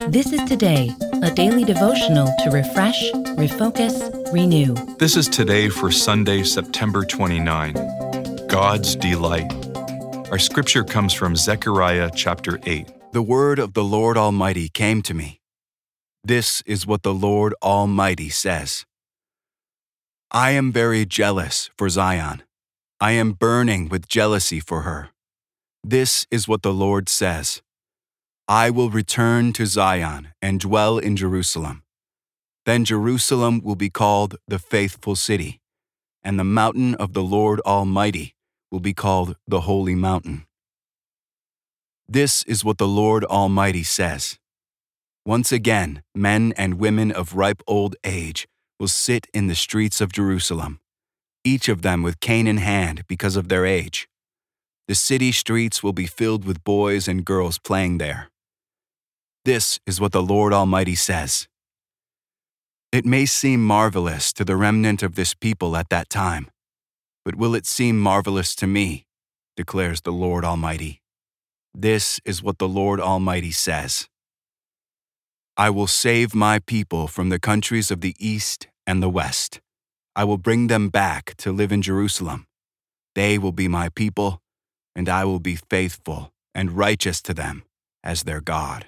This is Today, a daily devotional to refresh, refocus, renew. This is Today for Sunday, September 29. God's Delight. Our scripture comes from Zechariah chapter 8. The word of the Lord Almighty came to me. This is what the Lord Almighty says. I am very jealous for Zion. I am burning with jealousy for her. This is what the Lord says. I will return to Zion and dwell in Jerusalem. Then Jerusalem will be called the faithful city, and the mountain of the Lord Almighty will be called the holy mountain. This is what the Lord Almighty says. Once again, men and women of ripe old age will sit in the streets of Jerusalem, each of them with cane in hand because of their age. The city streets will be filled with boys and girls playing there. This is what the Lord Almighty says. It may seem marvelous to the remnant of this people at that time, but will it seem marvelous to me, declares the Lord Almighty. This is what the Lord Almighty says. I will save my people from the countries of the east and the west. I will bring them back to live in Jerusalem. They will be my people, and I will be faithful and righteous to them as their God.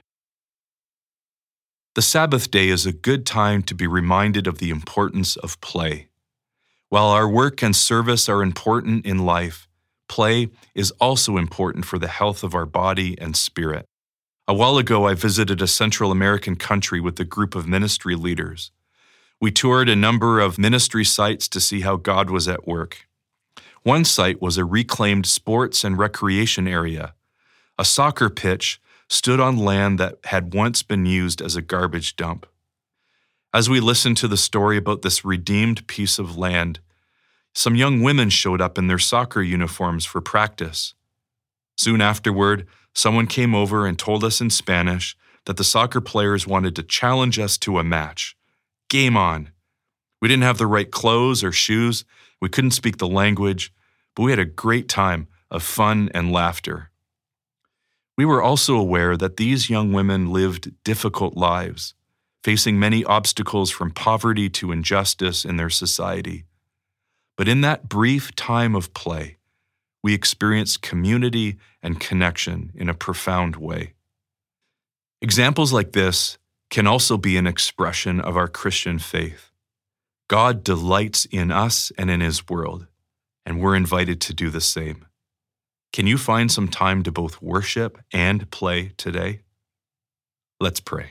The Sabbath day is a good time to be reminded of the importance of play. While our work and service are important in life, play is also important for the health of our body and spirit. A while ago, I visited a Central American country with a group of ministry leaders. We toured a number of ministry sites to see how God was at work. One site was a reclaimed sports and recreation area. A soccer pitch stood on land that had once been used as a garbage dump. As we listened to the story about this redeemed piece of land, some young women showed up in their soccer uniforms for practice. Soon afterward, someone came over and told us in Spanish that the soccer players wanted to challenge us to a match. Game on! We didn't have the right clothes or shoes, we couldn't speak the language, but we had a great time of fun and laughter. We were also aware that these young women lived difficult lives, facing many obstacles from poverty to injustice in their society. But in that brief time of play, we experienced community and connection in a profound way. Examples like this can also be an expression of our Christian faith. God delights in us and in His world, and we're invited to do the same. Can you find some time to both worship and play today? Let's pray.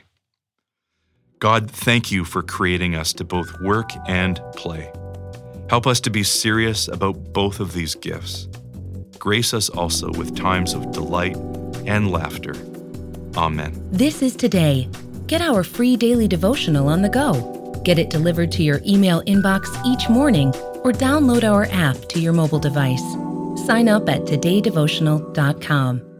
God, thank you for creating us to both work and play. Help us to be serious about both of these gifts. Grace us also with times of delight and laughter. Amen. This is Today. Get our free daily devotional on the go. Get it delivered to your email inbox each morning or download our app to your mobile device. Sign up at todaydevotional.com.